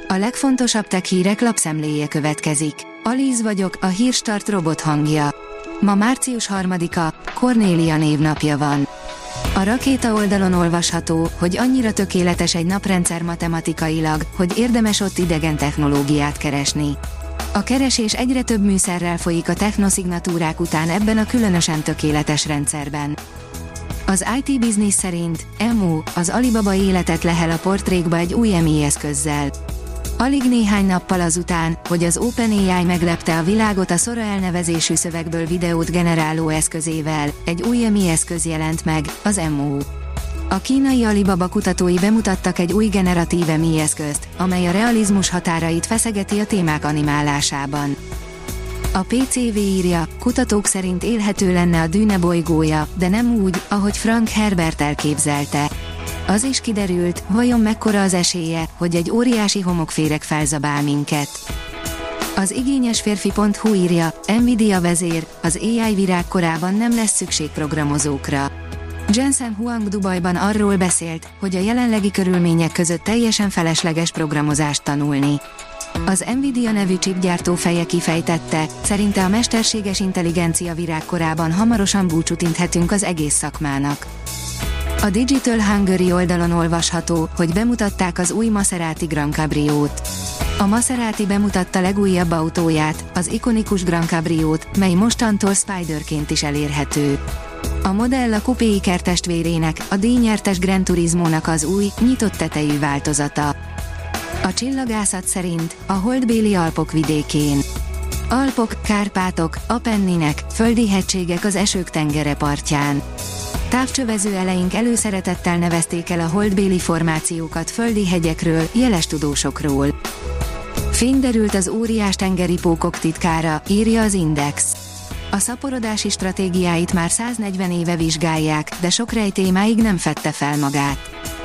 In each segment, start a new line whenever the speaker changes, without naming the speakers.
A legfontosabb tech hírek lapszemléje következik. Alíz vagyok, a Hírstart robot hangja. Ma március 3-a, Kornélia névnapja van. A Rakéta oldalon olvasható, hogy annyira tökéletes egy naprendszer matematikailag, hogy érdemes ott idegen technológiát keresni. A keresés egyre több műszerrel folyik a technoszignatúrák után ebben a különösen tökéletes rendszerben. Az IT Business szerint EMU, az Alibaba életet lehel a portrékba egy új EMI eszközzel. Alig néhány nappal azután, hogy az OpenAI meglepte a világot a Sora elnevezésű szövegből videót generáló eszközével, egy új EMI eszköz jelent meg, az EMU. A kínai Alibaba kutatói bemutattak egy új generatív EMI eszközt, amely a realizmus határait feszegeti a témák animálásában. A PCV írja, kutatók szerint élhető lenne a Dűne bolygója, de nem úgy, ahogy Frank Herbert elképzelte. Az is kiderült, vajon mekkora az esélye, hogy egy óriási homokféreg felzabál minket. Az igényesférfi.hu írja, Nvidia vezér, az AI virágkorában nem lesz szükség programozókra. Jensen Huang Dubajban arról beszélt, hogy a jelenlegi körülmények között teljesen felesleges programozást tanulni. Az Nvidia nevű chipgyártó feje kifejtette, szerinte a mesterséges intelligencia virágkorában hamarosan búcsút inthetünk az egész szakmának. A Digital Hungary oldalon olvasható, hogy bemutatták az új Maserati Gran Cabriót. A Maserati bemutatta legújabb autóját, az ikonikus Gran Cabriót, mely mostantól Spiderként is elérhető. A modell a Coupé Iker testvérének, a díjnyertes Gran Turismónak az új, nyitott tetejű változata. A csillagászat szerint a holdbéli Alpok vidékén. Alpok, Kárpátok, Apenninek, földi hegységek az esők tengere partján. Távcsövező eleink előszeretettel nevezték el a holdbéli formációkat földi hegyekről, jeles tudósokról. Fény derült az óriás tengeri pókok titkára, írja az Index. A szaporodási stratégiáit már 140 éve vizsgálják, de sok rejtély máig nem fedte fel magát.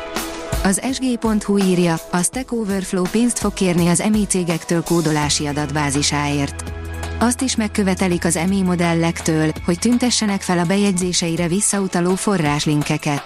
Az sg.hu írja, a Stack Overflow pénzt fog kérni az EMI cégektől kódolási adatbázisáért. Azt is megkövetelik az EMI modellektől, hogy tüntessenek fel a bejegyzéseire visszautaló forráslinkeket.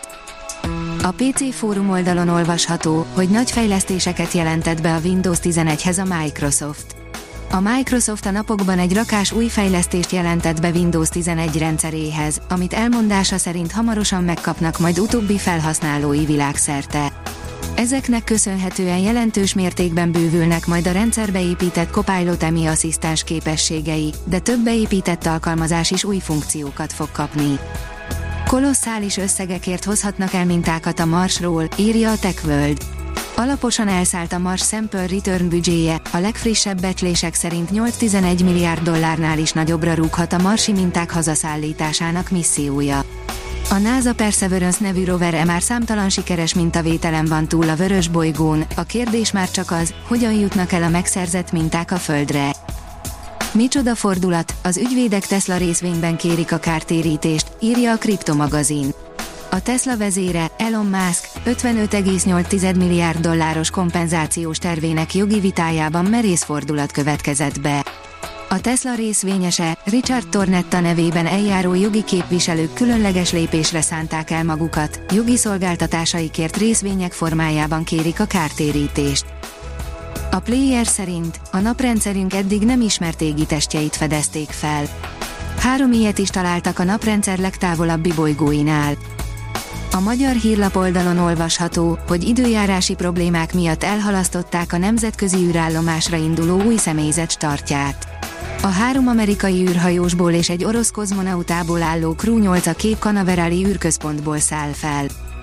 A PC fórum oldalon olvasható, hogy nagy fejlesztéseket jelentett be a Windows 11-hez a Microsoft. A Microsoft a napokban egy rakás új fejlesztést jelentett be Windows 11 rendszeréhez, amit elmondása szerint hamarosan megkapnak majd utóbbi felhasználói világszerte. Ezeknek köszönhetően jelentős mértékben bővülnek majd a rendszerbe épített Copilot EMI asszisztens képességei, de több beépített alkalmazás is új funkciókat fog kapni. Kolosszális összegekért hozhatnak el mintákat a Marsról, írja a TechWorld. Alaposan elszállt a Mars Sample Return büdzséje, a legfrissebb becslések szerint 8-11 milliárd dollárnál is nagyobbra rúghat a marsi minták hazaszállításának missziója. A NASA Perseverance nevű rover már számtalan sikeres mintavételen van túl a vörös bolygón, a kérdés már csak az, hogyan jutnak el a megszerzett minták a Földre. Micsoda fordulat, az ügyvédek Tesla részvényben kérik a kártérítést, írja a Kriptomagazin. A Tesla vezére, Elon Musk, 55,8 milliárd dolláros kompenzációs tervének jogi vitájában merész fordulat következett be. A Tesla részvényese, Richard Tornetta nevében eljáró jogi képviselők különleges lépésre szánták el magukat, jogi szolgáltatásaikért részvények formájában kérik a kártérítést. A Player szerint a naprendszerünk eddig nem ismert égitestjeit fedezték fel. 3 ilyet is találtak a naprendszer legtávolabbi bolygóinál. A Magyar Hírlap oldalon olvasható, hogy időjárási problémák miatt elhalasztották a nemzetközi űrállomásra induló új személyzet startját. A 3 amerikai űrhajósból és egy orosz kozmonautából álló Crew 8 a Cape Canaverali űrközpontból száll fel.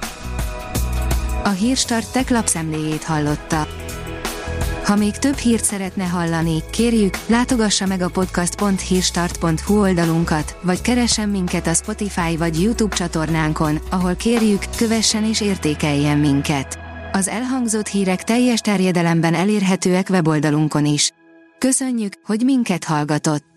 A Hírstart Tech lapszemléjét hallotta. Ha még több hírt szeretne hallani, kérjük, látogassa meg a podcast.hírstart.hu oldalunkat, vagy keressen minket a Spotify vagy YouTube csatornánkon, ahol kérjük, kövessen és értékeljen minket. Az elhangzott hírek teljes terjedelemben elérhetőek weboldalunkon is. Köszönjük, hogy minket hallgatott!